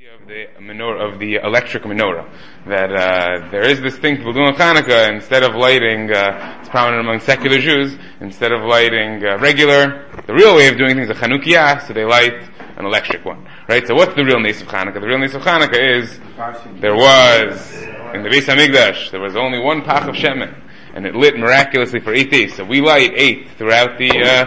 of the menorah, of the electric menorah. That there is this thing people do on Hanukkah. Instead of lighting, it's prominent among secular Jews. Instead of lighting regular, the real way of doing things is a Chanukiah, so they light an electric one. Right? So what's the real Nes of Hanukkah? The real Nes of Hanukkah is there was in the Beis Hamikdash there was only one pach of shemen, and it lit miraculously for 8 days. So we light 8 throughout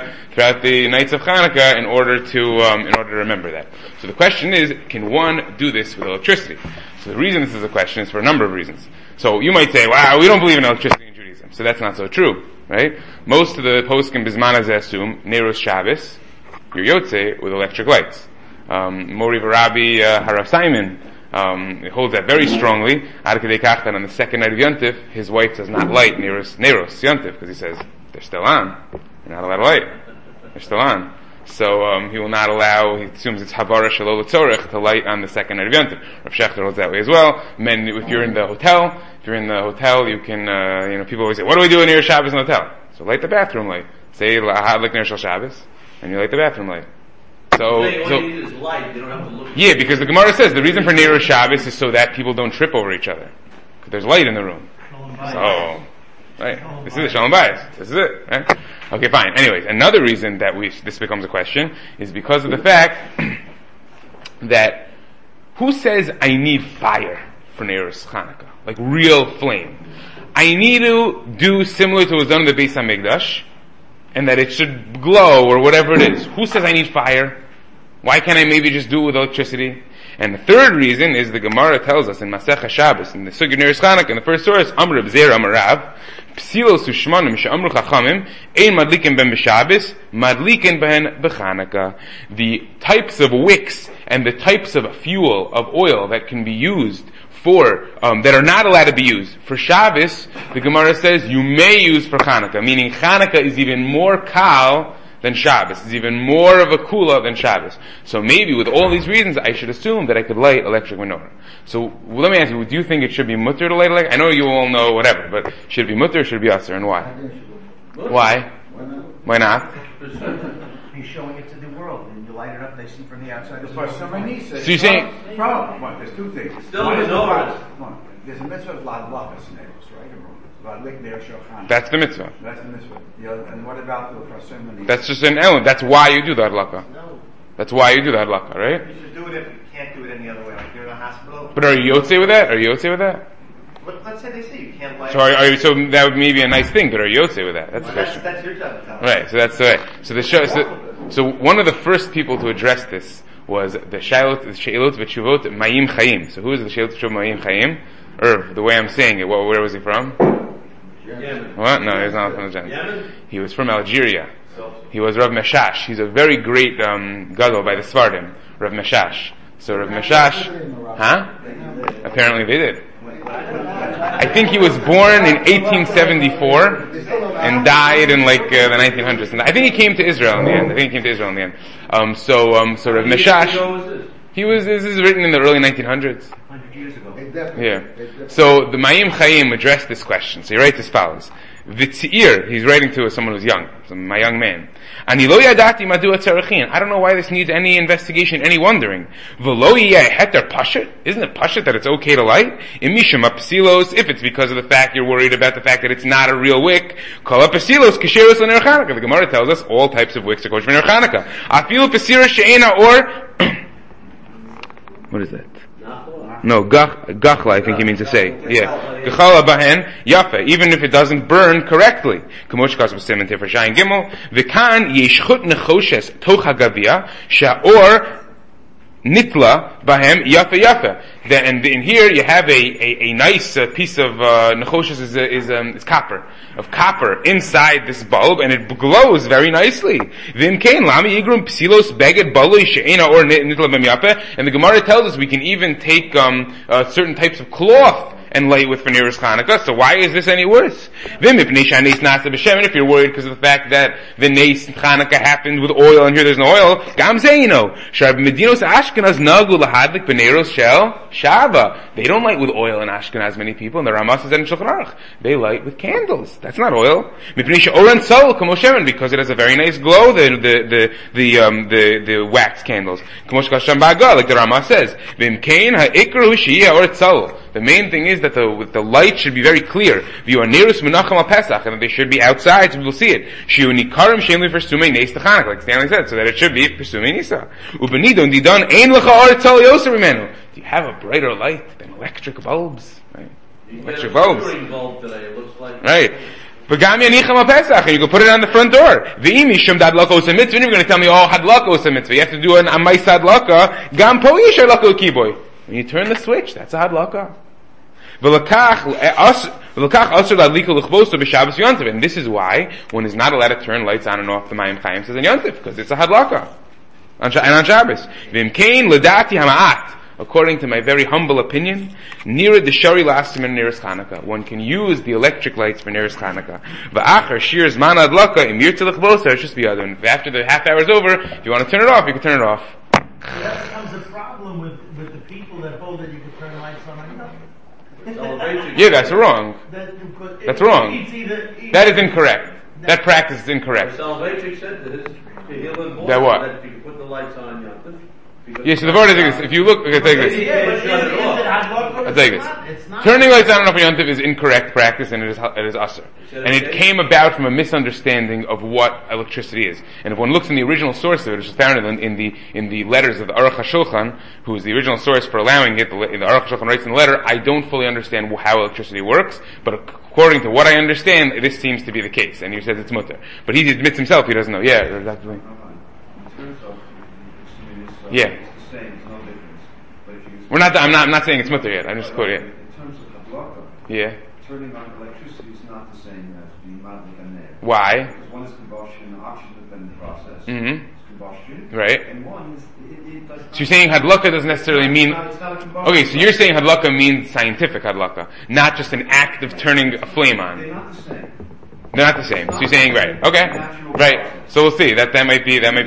the nights of Hanukkah in order to remember that. So the question is, can one do this with electricity? So the reason this is a question is for a number of reasons. So you might say, wow, we don't believe in electricity in Judaism. So that's not so true, right? Most of the poskim Bisman Hazeh assume Neros Shabbos, you're Yotze with electric lights. Mori Varabi Harav Simon holds that very strongly. Ad Kedei Kach that on the second night of Yontif, his wife does not light Neros Yontif, because he says, they're still on. You're not allowed to light. They're still on. So he will not allow, he assumes it's Havara Shalol Tzorech to light on the second night of Yontif. Rav Shechter holds that way as well. Men, if you're in the hotel, you can, people always say, what do we do in Ner Shabbos in the hotel? So light the bathroom light. Say, Lahadlik Ner Shal Shabbos, and you light the bathroom light. So you need is light, you don't have to look. Yeah, because the Gemara says the reason for Ner Shabbos is so that people don't trip over each other. Because there's light in the room. So, right. This is the Shalom Bayis. This is it, right? Okay, fine. Anyways, another reason that this becomes a question is because of the fact that who says I need fire for Neros Hanukkah? Like real flame. I need to do similar to what was done in the Beis Hamikdash, and that it should glow or whatever it is. Who says I need fire? Why can't I maybe just do it with electricity? And the third reason is the Gemara tells us in Masech HaShabbos, in the Sugya Neros Hanukkah, in the first source, Amr Reb Zera Amar Rav, Psilos u'shmanim she'amru chachamim, ein madlikin ben b'Shabbos, madlikin ben b'Chanukah. The types of wicks and the types of fuel, of oil that can be used for, that are not allowed to be used for Shabbos, the Gemara says you may use for Chanukah, meaning Chanukah is even more kal than Shabbos. It's even more of a kula than Shabbos. So maybe with all these reasons, I should assume that I could light electric menorah. So let me ask you, do you think it should be mutter to light electric? I know you all know whatever, but should it be mutter or should it be asr, and why? Why? Why not? He's showing it to the world, and you light it up, they see from the outside. So you're saying? Problem. There's two things. Still menorah. There's a mitzvah of ladlachas in Eros, right? That's the mitzvah. That's the mitzvah. And what about the prasim? That's just an element. That's why you do the hadlaka. No. That's why you do the hadlaka, right? You should do it if you can't do it any other way. Like you're in a hospital. But are you yotze with that? But let's say they say you can't light. So that would maybe a nice thing, but are you yotze with that? That's the question. That's your job to tell. Right. So that's right. So one of the first people to address this was the Shailot V'Tshuvot Mayim Chaim. So who is the Shailot V'Tshuvot Mayim Chaim? Irv, the way I'm saying it. Where was he from? Yemen. What? No, he's not from the Yemen. Yemen? He was from Algeria. He was Rav Meshash. He's a very great gadol by the Svardim. Rav Meshash. So Rav Meshash, apparently they did. I think he was born in 1874 and died in like the 1900s. And I think he came to Israel in the end. So Rav Meshash, this is written in the early 1900s. 100 years ago. Yeah. So the Mayim Chaim addressed this question. So he writes as follows. V'tzi'ir, he's writing to someone who's young, my young man. Ani lo yadati madua tzarachin. I don't know why this needs any investigation, any wondering. V'lo yeh heter pashut. Isn't it pashut that it's okay to light? Imishum apsilos, if it's because of the fact you're worried about the fact that it's not a real wick. Kol apsilos kasheros l'ner Chanukah. The Gemara tells us all types of wicks are kosher for ner Chanukah. Afilu pasira she'ena or what is that? No, gachla, I think he means to say. Yeah. Gachala bahen, yafe, even if it doesn't burn correctly. Kamoshkas was semen for shayin gimel. V'kan yeshchut nechoshes toch hagavia, sha'or nitla bahem yafe. And in here you have a nice piece of nechoshes is copper. Of copper inside this bulb, and it glows very nicely. V'im kein lami yigrum psilos beged baloi she'ena or nitla bem yafe. And the Gemara tells us we can even take certain types of cloth and light with for Neros Chanukah. So why is this any worse? If you're worried because of the fact that the Nes Chanukah happened with oil and here there's no oil, Gam Zayino. Sharb Medinos Ashkenaz Nagu Lahadlik Beneros Shel Shava. They don't light with oil in Ashkenaz, many people, and the Ramah says that in Shulchan Aruch. They light with candles. That's not oil. Because it has a very nice glow, the wax candles. Like the Ramah says. The main thing is that the light should be very clear. And that they should be outside so people see it. Like Stanley said, so that it should be Pesumei Nisa. Do you have a brighter light than electric bulbs? Right? Electric bulbs. Bulb today, it looks like Right. And you can put it on the front door. If you're going to tell me, hadlaka is a mitzvah, you have to do a maisa hadlaka, gam po yisha hadlaka kiboy. When you turn the switch, that's a hadlaka. And this is why one is not allowed to turn lights on and off the Mayim Chaim says in Yontif, because it's a hadlaka. And on Shabbos. According to my very humble opinion, near the Shari Lastim and Neros Chanukah, one can use the electric lights for Neros Chanukah. Va'achar shir zman adlaka imir tzilach bosa, it's just the other. And after the half hour is over, if you want to turn it off, you can turn it off. That becomes a problem with the people that hold that you can turn lights on and off. Yeah, that's wrong. That's wrong. That is incorrect. That practice is incorrect. Salvation said that it's to heal and That what? that you can put the lights on Yontif. Yeah, so the word is, if you look, okay, take this. I'll take this. Turning lights on and off on Yontif is incorrect practice, and it is usher. And it came about from a misunderstanding of what electricity is. And if one looks in the original source of it, which is found in the letters of the Aruch HaShulchan, who is the original source for allowing it, the Aruch HaShulchan writes in the letter, I don't fully understand how electricity works, but according to what I understand, this seems to be the case. And he says it's mutter. But he admits himself he doesn't know. Yeah, exactly. Yeah. I'm not saying it's mutter yet. I'm just quoting it. In terms of hadlaka, yeah. Turning on electricity is not the same as being madlik and there. Why? Because one is combustion, oxygen-dependent process. Mm-hmm. It's combustion. Right. And one is it does. So you're saying hadlaka doesn't necessarily mean. It's not a combustion. Okay, so you're saying hadlaka means scientific hadlaka, not just an act of turning a flame on. They're not the same. They're not the same. So you're saying right. Okay. Right. So we'll see. That might be right.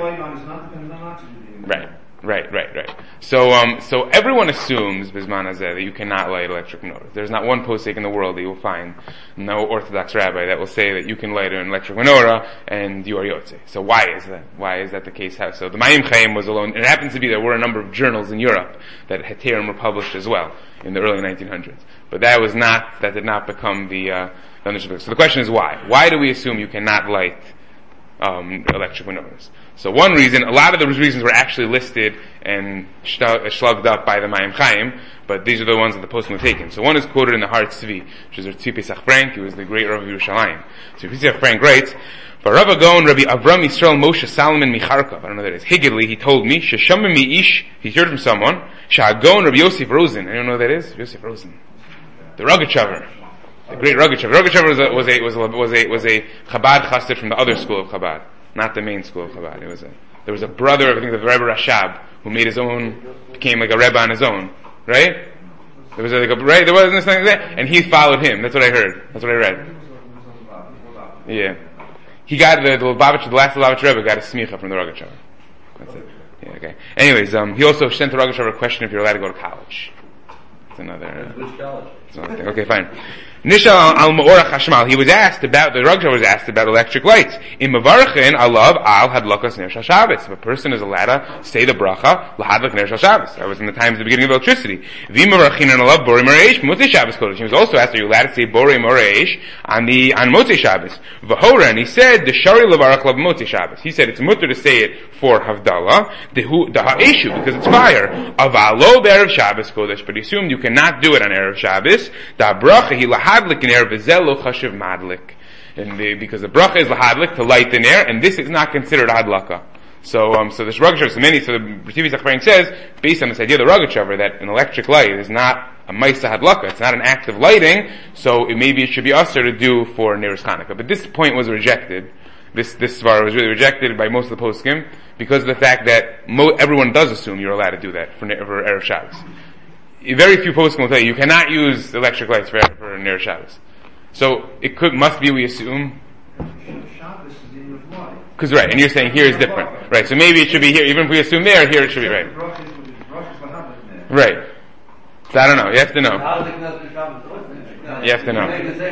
Right. So everyone assumes, Bisman Hazeh, that you cannot light electric menorah. There's not one posek in the world that you will find, no Orthodox rabbi, that will say that you can light an electric menorah and you are yotze. So why is that? Why is that the case? So the Mayim Chaim was alone, and it happens to be there were a number of journals in Europe that Heterim were published as well in the early 1900s. But that did not become the understood. So the question is why? Why do we assume you cannot light electric menorahs? So one reason, a lot of those reasons were actually listed and slugged up by the Mayim Chaim, but these are the ones that the posting were taken. So one is quoted in the Har Tzvi, which is Tzvi Pesach Frank, who was the great Rav of Yerushalayim. So Pesach Frank writes, for Rav Agon, Rabbi Avram Yisrael Moshe Salomon Micharkov, I don't know what that is, Higidli, he told me, Sheshama Mi Ish, he heard from someone, Sha'agon Rabbi Yosef Rosen, anyone know what that is? Yosef Rosen. The Rogachover. The great Rogachover. Rogachover was a Chabad chassid from the other school of Chabad. Not the main school of Chabad. There was a brother, I think, of the Rebbe Rashab, who made his own, became like a Rebbe on his own, right? There was there wasn't this thing like that, and he followed him. That's what I heard. That's what I read. Yeah. He got the last Lubavitch Rebbe got a smicha from the Rogachover. That's it. Yeah, okay. Anyways, he also sent the Rogachover a question if you're allowed to go to college. That's another. Which college? Okay, fine. Nishal al Ma'orach Hashmal. The Rogachover was asked about electric lights. In Mavarchin, alav al hadlakas ner shal Shabbos. If a person is allowed to say the bracha, lahadlak ner shal Shabbos. That was in the times of the beginning of electricity. V'mavarchin and alav borei moreish motzei Shabbos kodesh. He was also asked, are you allowed to say borei moreish on motzei Shabbos? V'hora, and he said, the shari levarach lav motzei Shabbos. He said it's mutter to say it for havdalah, the ha'eshu, because it's fire. Avalo be'erev Shabbos kodesh, but he assumed you cannot do it on erev Shabbos. Da bracha he lahadlik in air v'zelo chashiv madlik. Because the bracha is lahadlik, to light the air, and this is not considered hadlaka. So this Rogachover, so the Tzvi Pesach says, based on this idea of the Rogachover, that an electric light is not a maisa hadlaka, it's not an act of lighting, so maybe it should be usher to do for Neros Chanukah. But this point was rejected. This svara was really rejected by most of the poskim, because of the fact that everyone does assume you're allowed to do that for Erev Shabbos. very few poskim will tell you cannot use electric lights for Ner Shabbos. So it must be, we assume. Shabbos is in your life. Because right, and you're saying here is different. Right, so maybe it should be here, even if we assume there, here it should be right. Right. So I don't know, you have to know. You have to know.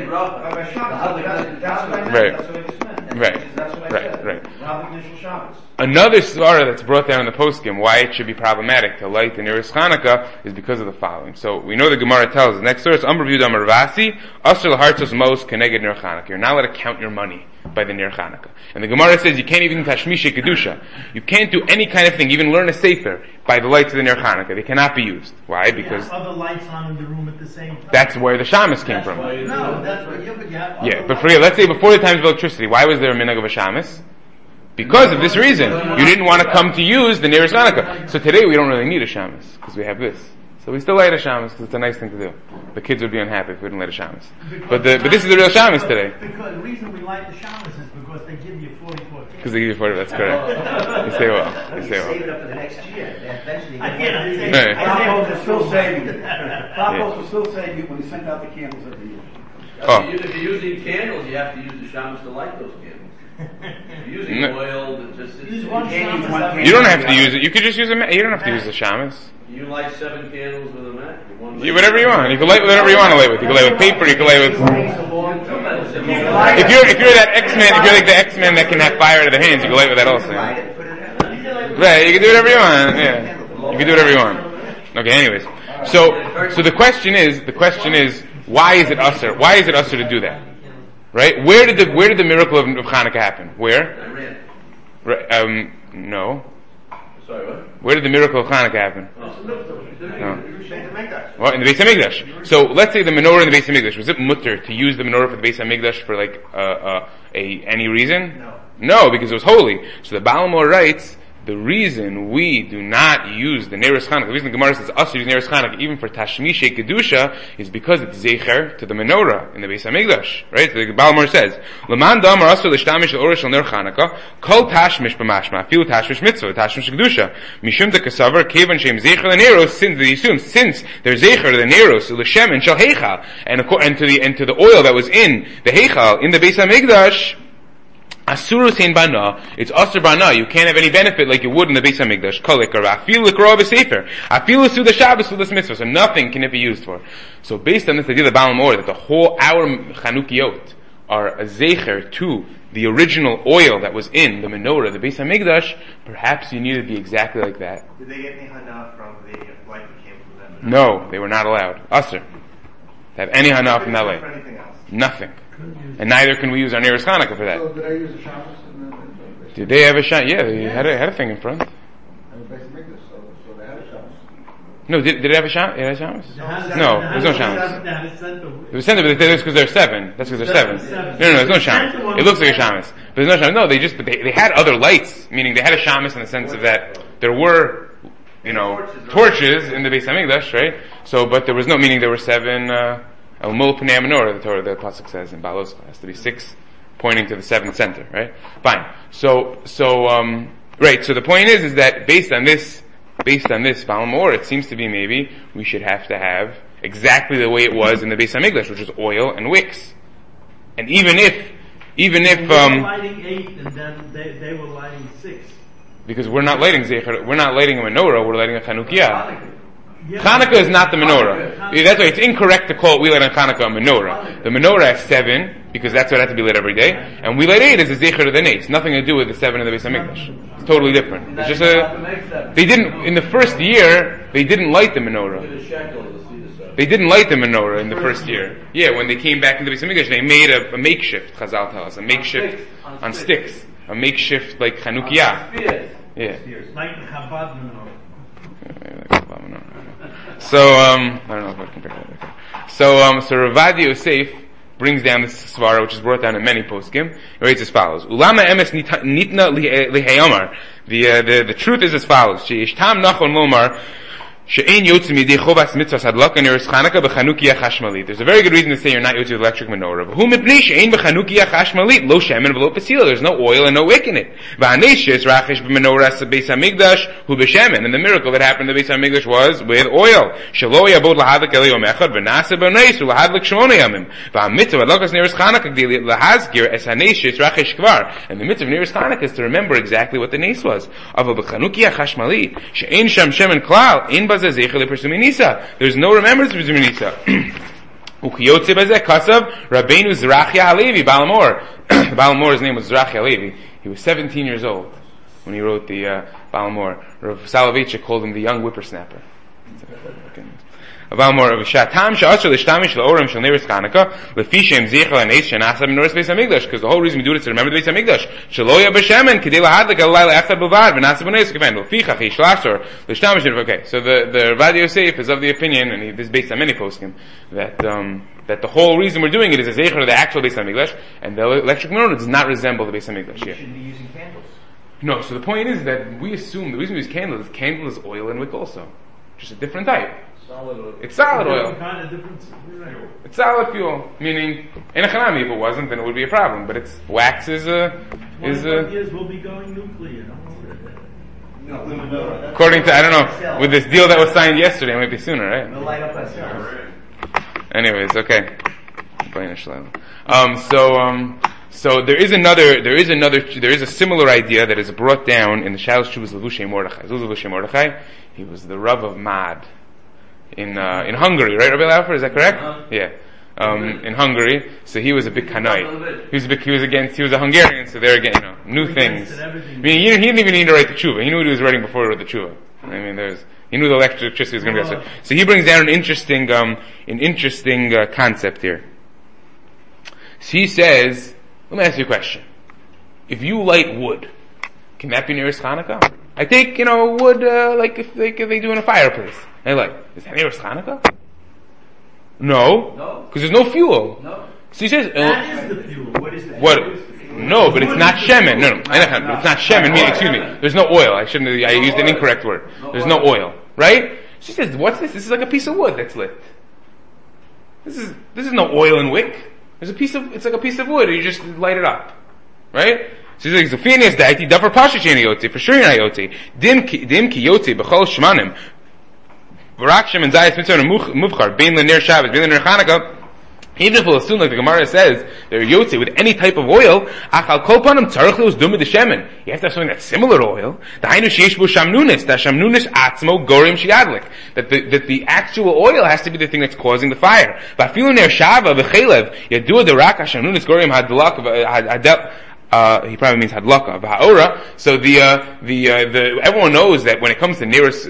Right. Another svara that's brought down in the poskim, why it should be problematic to light the Neris Chanukah, is because of the following. So we know the Gemara tells us, next source, Amr V'Yud Amar Ravasi, Asr L'Hartzos Mos Keneged Ner Chanukah. You're not allowed to count your money by the Ner Chanukah. And the Gemara says you can't even Tashmishe Kedusha. You can't do any kind of thing, even learn a sefer, by the lights of the Ner Chanukah. They cannot be used. Why? Because other lights on in the room at the same time. that's where the shamus came from. No, that's what you have. Yeah, but let's say before the times of electricity, why was there a minhag of a shamus? Because of this reason. You didn't want to come to use the nearest Hanukkah. So today we don't really need a shamus, because we have this. So we still light a shamus, because it's a nice thing to do. The kids would be unhappy if we didn't light a shamus. But this is the real shamus today. Because the reason we light the shamus is because they give you 44 candles. Because they give you 40, that's correct. You say well. You say Save it well. up for the next year. Eventually, I can't say. Right. Compost will still save you. Compost will still save you when you send out the candles every year. Oh. If you're using candles, you have to use the shamus to light those candles. If you're using No. oil, that just Use one shamus. You don't have to use it. You could just use a you don't have to use the shamus. You light 7 candles with a mat. Whatever you want. You can light whatever you want to light with. You can light with paper, you can light with... If you're that X-Men, if you're like the X-Men that can have fire out of their hands, you can light with that also. light it, put it out. Right, you can do whatever you want, yeah. You can do whatever you want. Okay, anyways. So the question is, why is it usher? Why is it usher to do that? Right? Where did the miracle of Hanukkah happen? Where? Iran. Right, no. Sorry, what? Where did the miracle of Hanukkah happen? No. Well, in the Beis Hamikdash. So let's say the menorah in the Beis Hamikdash, was it mutter to use the menorah for the Beis Hamikdash for like any reason? No, because it was holy. So the Baal Mor writes, the reason we do not use the Neres Chanukah, the reason the Gemara says us to use Neres Chanukah even for Tashmishe Kedusha, is because it's zecher to the menorah in the Beis Hamikdash. Right? So the Baal Mor says, L'man damar asu l'shtamish l'orish l'ner Chanukah, kol tashmish b'mashma, afilu tashmish mitzvah, tashmish Kedusha, mishum dekasavar, kevan shem zecher l'neros, since they're zecher to the neros, l'shem and shal heichal, and to the oil that was in the heichal, in the Beis Hamikdash, Asuru sein bana, it's asur bana. You can't have any benefit like you would in the Beis Hamikdash. Kolikar, afilu l'kro b'sefer, afilu su the Shabbos su the mitzvah. So nothing can it be used for. So based on this idea of the Baal Mor, that our Chanukiot are a zecher to the original oil that was in the menorah, the Beis Hamikdash, perhaps you need to be exactly like that. Did they get any hana from the light that came from them? No, they were not allowed. Asur. To have any hana from that For light. anything else? Nothing. And neither can we use our nearest Hanukkah for that. So did I use a shamus in the Did they have a shot? Yeah, they had a thing in front. Beis Hamikdash, so they had a shamus. No, did it have a shot? It had a shamus? No, there's no shamus. It was center, but that's because they're 7. That's because they're 7. No, there's no shamus. It looks like a shamus, but there's no shamus. No, they had other lights, meaning they had a shamus in the sense of that there were, torches in the Beis Hamikdash, right? So, but there was no, meaning there were 7, Al-Mul Pnei HaMenorah, the Torah, the Pasuk says in Balos, has to be 6 pointing to the 7th center, right? Fine. So the point is that based on this Baal Mor, it seems to be maybe we should have to have exactly the way it was in the Beis Hamikdash, which was oil and wicks. And even if we were lighting 8 and then they were lighting 6. because we're not lighting a menorah, we're lighting a Chanukiah. Hanukkah is not the menorah. That's why it's incorrect to call it we light on Hanukkah a menorah. The menorah has 7, because that's what had to be lit every day, and we light 8 as a zecher of the nates. Nothing to do with the 7 in the Beis Hamikdash. It's totally different. It's just they didn't, in the first year, they didn't light the menorah. They didn't light the menorah in the first year. Yeah, when they came back into the Beis Hamikdash, they made a makeshift, Chazal tells us, a makeshift on sticks. A makeshift like Chanukiah. Yeah. Like the Chabad menorah. So, I don't know if I can compare that. So Ravad Yosef brings down this svara, which is brought down in many poskim. He writes as follows: Ulama emes nitna lihayomar. The truth is as follows: Sheishtam nachon lomar She'ein yotzim yidei chovas mitzvahs hadlaka neres Chanukah b'chanukiah chashmalit. There's a very good reason to say you're not yotzim with electric menorah. But who mipnei she'ein b'chanukiah chashmalit lo shemen v'lo pesila. There's no oil and no wick in it. V'haneshes rachish b'menorah beis hamikdash hu b'shemen. And the miracle that happened in the beis hamikdash was with oil. Shelo yabod lahadlik elei yom echad v'nasa b'neis u'lahadlik shmona yamim. V'hamitzvah hadlakas neres Chanukah gdei lahazgir es haneshes rachish kvar. And the mitzvah of neres Chanukah is to remember exactly what the nes was. Aval b'chanukiah chashmalit she'ein sham shemen klal in there's no remembrance of Nisa. Ukiyotze bazeh kasav Rabbeinu Zerachia Halevi Balamor. Balamor's name was Zerachia Halevi. He was 17 years old when he wrote the Balamor. Rav Soloveitchik called him the young whippersnapper. Balamor Shatam Sha'asher L'Shtamish L'Orim Shel Neres Chanukah L'Fi Shem Zichel HaNes Shenasa B'Noras Beis HaMikdash, because the whole reason we do it is to remember the Beis HaMikdash. Shelo Yabashemen Kedei Lahadlik Alayla Echad B'Vad V'Nasa B'Noras Keven L'Fichach Yishlashor L'Shtamish. Okay, so the Rav Yosef is of the opinion, and this is based on many poskim, that the whole reason we're doing it is a Zecher of the actual Beis HaMikdash, and the electric menorah does not resemble the Beis HaMikdash. You shouldn't be using candles. No, so the point is that we assume the reason we use candle is oil and wick also. Just a different type. Solid oil. It's solid oil. Kind of different. It's solid fuel, meaning in a chanami. If it wasn't, then it would be a problem. But it's wax is a. 25 years we'll be going nuclear. No. According to I don't know with this deal that was signed yesterday, it might be sooner, right? We'll light up ourselves. Anyways, okay. So there is a similar idea that is brought down in the Shalos Shuvas Levushay Mordechai. Levushay Mordechai, he was the Rav of Mad in Hungary, right, Rabbi Laufer? Is that correct? Yeah. In Hungary, so he was a big Kanaite. He was a Hungarian, so they're again, new things. I mean, he didn't even need to write the tshuva. He knew what he was writing before he wrote the tshuva. I mean, he knew the electricity was going to be. So he brings down an interesting concept here. So he says, let me ask you a question. If you light wood, can that be nearest Chanukah? I take, wood, like if they do in a fireplace. And is that nearest Chanukah? No. Because there's no fuel. No. So he says, That is the fuel. What is the what? No, but it's not shemen. No. It's not shemen. Excuse me. There's no oil. I used an incorrect word. There's no oil. Right? She says, what's this? This is like a piece of wood that's lit. This is no oil and wick. It's like a piece of wood, you just light it up. Right? So he's like, Zofinius daiti, davar pasha sheni yotzi, for sure you're not yotzi. Dim ki yotzi, b'chol shmanim. V'rak shem and zayis mitzvah muvchar, bein l'ner Shabbos, bein l'ner Chanukah. Even if we'll assume, like the Gemara says, they're yotzi with any type of oil, achal kol panim tzarech leus dum de shemen. You have to have something that's similar to oil. Dahainu sheish bo shamnunis, da shamnunis atzmo gorim shiadlik. That the actual oil has to be the thing that's causing the fire. V'afilu ner shava v'chelev, yadua de rak ha-shamnunis gorim hadlak, he probably means hadlaka, v'ha'ora. So everyone knows that when it comes to nearest,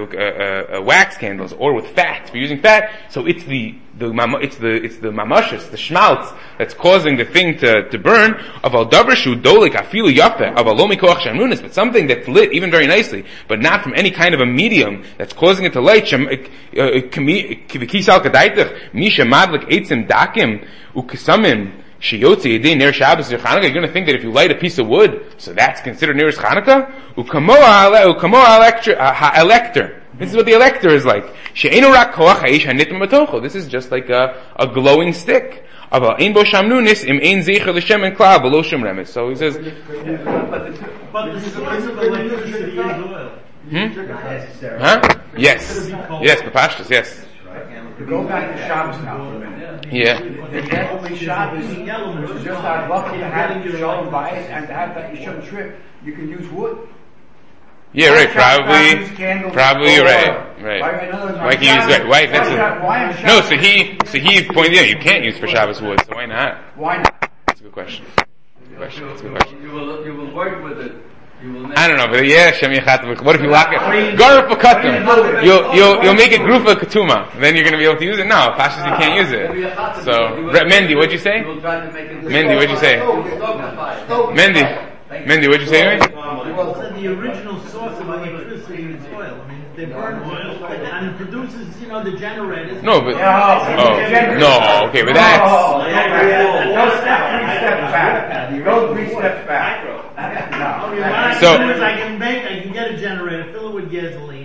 wax candles, or with fat, if you're using fat, so it's the mamashis, the schmaltz, that's causing the thing to burn, of al davar shu dolik afilu yafe, of al lo mikoach shamnunis, but something that's lit even very nicely, but not from any kind of a medium that's causing it to light, v'kisal kadaitach, misha madlik eitzim dakim, ukesamim, Shiyotzi yedei ner Shabbos or Chanukah. You're going to think that if you light a piece of wood, so that's considered nearest Chanukah. Ukamo ha'elector. This is what the elector is like. She'enu rak koach ha'ish hanitim b'tocho. This is just like a glowing stick. Aval ein bo shamnunis im ein zecher l'shem en klal v'lo shem remes. So he says. But the source of electricity is oil. Huh? Yes. Yes, Papashtas, yes. To go back to Shabbos now for a minute. Yeah. The only Shabbos, which is just our lucky to have Shalom Bayis and to have that Yisham trip, you can use wood. Yeah, right. Probably you're right. Right. Why can you use that? Why? No. So he pointed out you can't use for Shabbos wood. So why not? Why not? That's a good question. That's a good question. You will work with it. I don't know, but yeah, Shem Yachat. What if you lock it? Garf B'Katum. You'll make it Grufa Ketuma. Then you're going to be able to use it. No, Pashas you can't use it. So, Mendy, what'd you say? Mendy, what'd you say? Mendy, what'd you say? Well, the original source of electricity is oil. I mean, they burn oil and it produces, the generators. No, but no, okay, but that's. Go 3 steps back. Go 3 steps back. What I can do is I can get a generator, fill it with gasoline,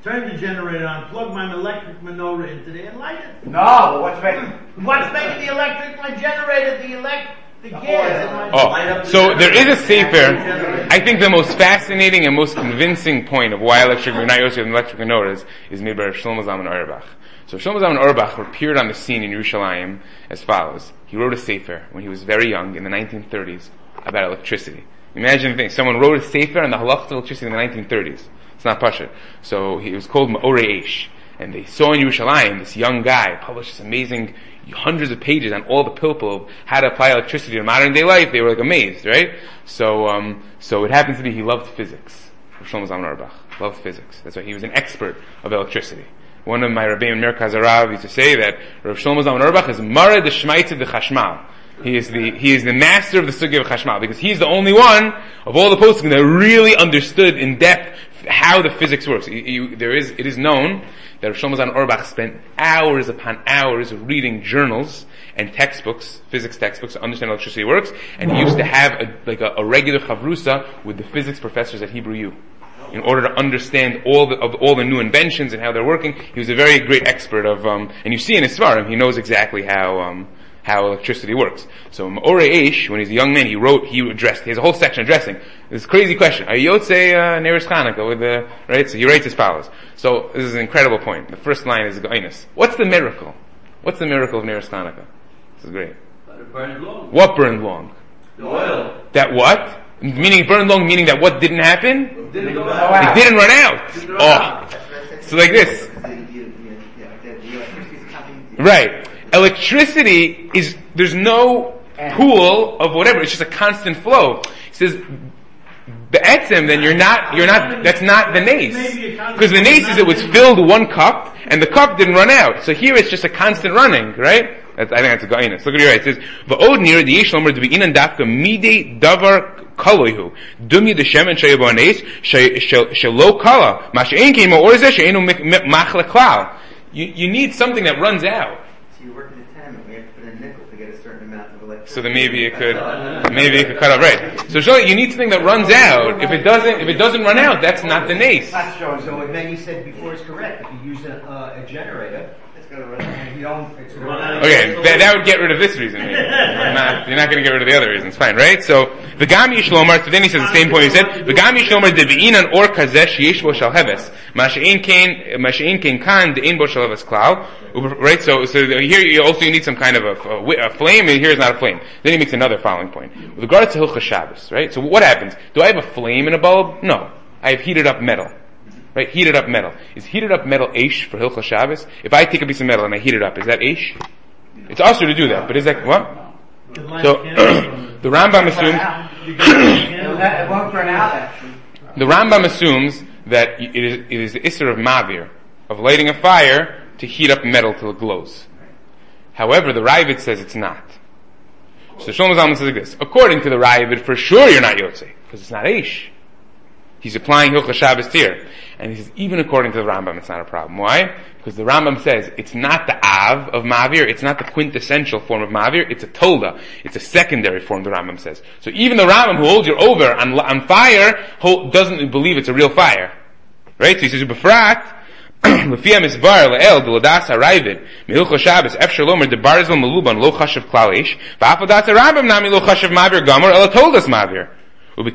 turn the generator on, plug my electric menorah into there, and light it. No, what's making? What's making the electric? My generator, the gas. Oh, so there is a sefer. I think the most fascinating and most convincing point of why electric menorahs is made by Shlomo Zalman Auerbach. So Shlomo Zalman Auerbach appeared on the scene in Yerushalayim as follows. He wrote a sefer when he was very young in the 1930s about electricity. Imagine the thing, someone wrote a sefer on the halachas of electricity in the 1930s. It's not Pasha. So he was called Ma'orei Eish. And they saw in Yerushalayim this young guy publish this amazing hundreds of pages on all the pilpul of how to apply electricity to modern day life. They were like amazed, right? So it happens to be he loved physics. Shlomo Zalman Auerbach loved physics. That's why he was an expert of electricity. One of my Rabbeim Merkaz Harav used to say that Rav Shlomo Zalman Auerbach is Mara de Shmaitzah de Chashmal. He is the master of the sugya of Chashmal, because he's the only one of all the poskim that really understood in depth how the physics works. It is known that Rav Shlomo Zalman Auerbach spent hours upon hours reading journals and textbooks, physics textbooks, to understand how electricity works, and he used to have a regular chavrusa with the physics professors at Hebrew U in order to understand all the new inventions and how they're working. He was a very great expert of, and you see in his svarim, he knows exactly how electricity works. So Ma'orei Eish, when he's a young man, he has a whole section addressing this crazy question. Are yotzei Neris Chanukah right? So he writes as follows. So this is an incredible point. The first line is Ga'inus. What's the miracle? What's the miracle of Neris Chanukah? This is great. But it burned long. What burned long? The oil. That what? Meaning it burned long, meaning that what didn't happen? It didn't go out. It didn't run out. So like this. Right. Electricity there's no pool of whatever, it's just a constant flow. He says, the etzem, then that's not the nace. Because the nace is it was filled one cup, and the cup didn't run out. So here it's just a constant running, right? I think that's a ga'inus. Look at your right. It says, V'od nir the yesh lomer d'bi'inan dafka midei davar kaloihu. Dumya d'shemen shayabu anes, shelo kala. Mash'ein kein ma'orzeh she'enu machle klal. You need something that runs out. So you work in a tenement, we have to put in a nickel to get a certain amount of electricity. So then maybe it could cut off, right? So you need something that runs out. If it doesn't run out, that's not the nace. That's so what Maggie said before is correct. If you use a generator, It's going to run out. and you don't, it's going to run out. Okay, that would get rid of this reason. Maybe. You're not going to get rid of the other reasons. Fine, right? So v'gam yishlomar. So then he says the same point. He said v'gam yishlomar devi'inan or kazesh yesh bo shal heves mash'ein kein kan de'in bo shal heves klal. Right? So here you need some kind of a flame, and here is not a flame. Then he makes another following point with regard to Hilchos Shabbos. Right? So what happens? Do I have a flame in a bulb? No, I have heated up metal. Right? Heated up metal. Is heated up metal eish for Hilchos Shabbos? If I take a piece of metal and I heat it up, is that eish? It's also to do that, but is that what? So the Rambam assumes It won't burn out. the Rambam assumes that it is the isser of mavir, of lighting a fire to heat up metal till it glows. However, the Ravid says it's not. So Shlomo Zalman says like this: according to the Ravid, for sure you're not yotzei because it's not eish. He's applying Hilchos Shabbos here. And he says, even according to the Rambam, it's not a problem. Why? Because the Rambam says, it's not the Av of Mavir, it's not the quintessential form of Mavir, it's a Tolda. It's a secondary form, the Rambam says. So even the Rambam who holds your over on fire, doesn't believe it's a real fire. Right? So he says, B'frat, L'fiyah misvar le'el d'lodas ha'rayvid me'ilchos Shabbos efshar lomer debarzel meluban lo chashav klal eish v'afadat ha'rambam nami lo chashav Mavir gamor ela Toldas Mavir. Since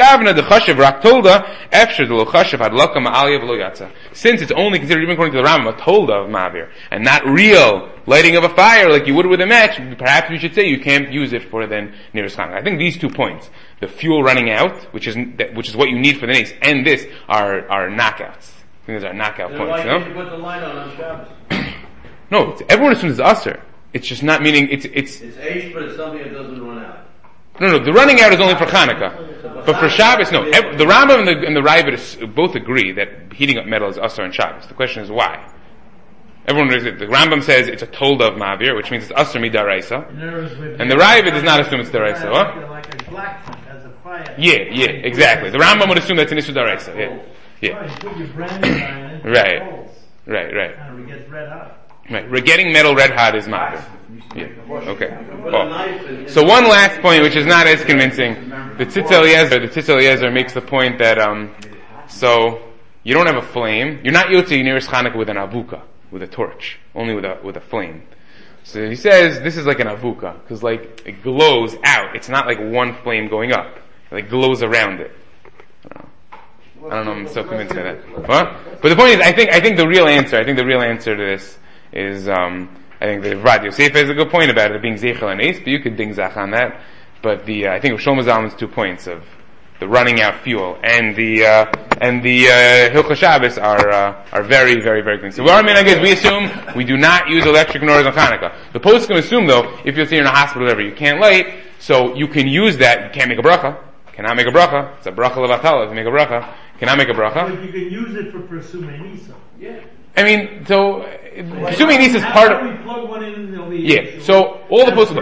it's only considered, even according to the Rambam, a tolda of mavir, and not real lighting of a fire like you would with a match, perhaps we should say you can't use it for then Neris Chanukah. I think these 2 points, the fuel running out, which is what you need for the nace, and this are knockouts. I think those are knockout Then points. why You know? can't you put the light on Shabbos? No, everyone assumes it's usher. It's just not meaning it's. It's eish, but it's something that doesn't run out. No, the running out is only for Chanukah. But for Shabbos, no. The Rambam and the Ravid both agree that heating up metal is Asur on Shabbos. The question is why? Everyone agrees that the Rambam says it's a tolda of Mavir, which means it's Asur midaraisa. And the Ravid does not assume it's daraisa. What? Like a blacksmith has a fire. Yeah, exactly. The Rambam would assume that's an issue daraisa. Yeah. Right, you put your branding iron into Right. the holes. Right. And it gets red hot. Right. Getting metal red hot is Mavir. Yeah. Okay. Put a knife in. So one last point, which is not as convincing, the Tzitz Eliezer makes the point that, so, you don't have a flame, you're not Yotzei Neris Chanukah with an avuka, with a torch, only with a flame. So he says this is like an avuka, because like it glows out. It's not like one flame going up. It like glows around it. I don't know. I'm so convinced by that. What? But the point is, I think the real answer to this is, I think the Rav Yosef has a good point about it being Zeichel and Ace, but you could ding Zach on that. But I think Shlomo Zalman's 2 points of the running out fuel and the Hilchos Shabbos are very, very, very clean. So what our minhag is, we assume we do not use electric menorahs on Hanukkah. The poskim assume though, if you're in a hospital or whatever, you can't light, so you can use that, you can't make a bracha. Cannot make a bracha. It's a bracha levatala if you make a bracha. Cannot make a bracha. But you can use it for Persumei Nisa. Yeah. I mean, so Persumei Nisa is part of. We plug one in and there'll be. Yeah. So all the poskim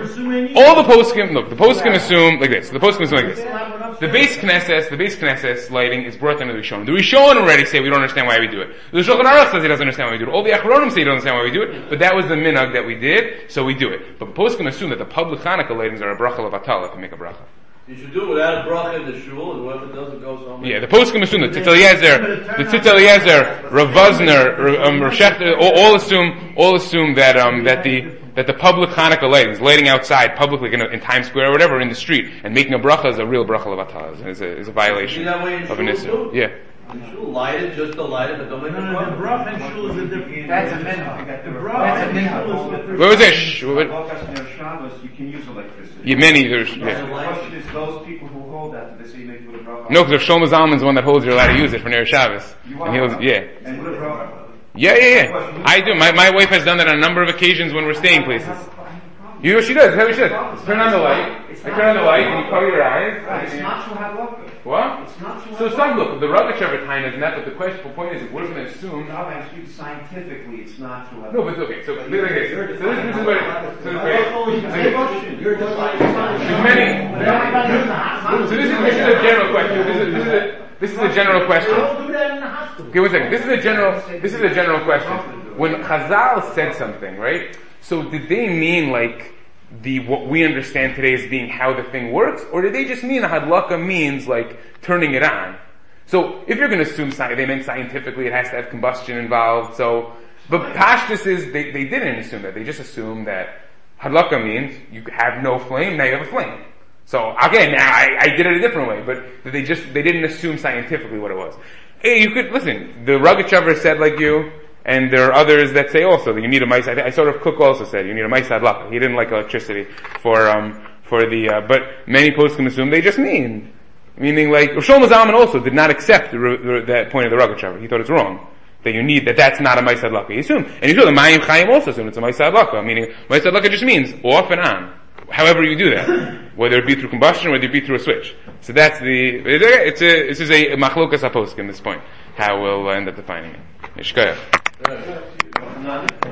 assume like this. The poskim assume like this. The base Knesset lighting is brought under the Rishon. The Rishon already say we don't understand why we do it. The Shulchan Aruch says he doesn't understand why we do it. All the Achronim say he doesn't understand why we do it. But that was the minhag that we did, so we do it. But poskim assume that the public Hanukkah lightings are a bracha levatala if you make a bracha. You should do it without a bracha in the shul, and whoever doesn't go somewhere. Yeah, the poskim assume the Tzitz Eliezer, Rav Vosner, Rav Shechter, all assume that the public Hanukkah lighting outside publicly in Times Square or whatever in the street and making a bracha is a real bracha levatala, is a violation of an issue. Yeah. In shul, light it just to light it, but don't make a The bracha. bracha in shul is a different. That's a minhag. The bracha in shul is different. What was this? Shabbos, you can use electricity. Yeah, many there's. The Yeah. question is those people who hold that, do they say you make it with a bracha? No, because Shlomo Zalman's the one that holds you're allowed to use it for Ner Shabbos. And yeah. And with a bracha. Yeah. I do. My wife has done that on a number of occasions when we're staying places. You know what she does? That's how she does. Turn on the light. I turn on the light and you cover your eyes. It's not so halakha. What? It's not so So halakha. some look, the Rogatchover time isn't that, but the point is, if we're going to assume. No, I'm speaking scientifically, it's not so halakha. No, but okay, so look like this. So this is what You're just like there's many. So this is a general question. This is a general question. Don't do that in the hospital. Okay, one second. This is a general question. When Chazal said something, right? So did they mean like what we understand today as being how the thing works, or did they just mean hadlaka means like turning it on? So if you're going to assume they meant scientifically it has to have combustion involved. So, but Pashtus is they didn't assume that. They just assumed that hadlaka means you have no flame, now you have a flame. So again, now I did it a different way, but they didn't assume scientifically what it was. Hey, you could listen. The Rogatchover said like you. And there are others that say also that you need a mice. I sort of Cook also said you need a mice hadlaka. He didn't like electricity for but many poskim assume they just meaning like Shlomo Zalman also did not accept that point of the Rogatchover. He thought it's wrong that you need that's not a mice hadlaka. He assumed, and he saw the Mayim Chaim also assumed it's a mice hadlaka. Meaning mice hadlaka just means off and on. However you do that, whether it be through combustion, whether it be through a switch. So that's this is a machlokas haposkim. This point, how we'll end up defining it. Mishkayach.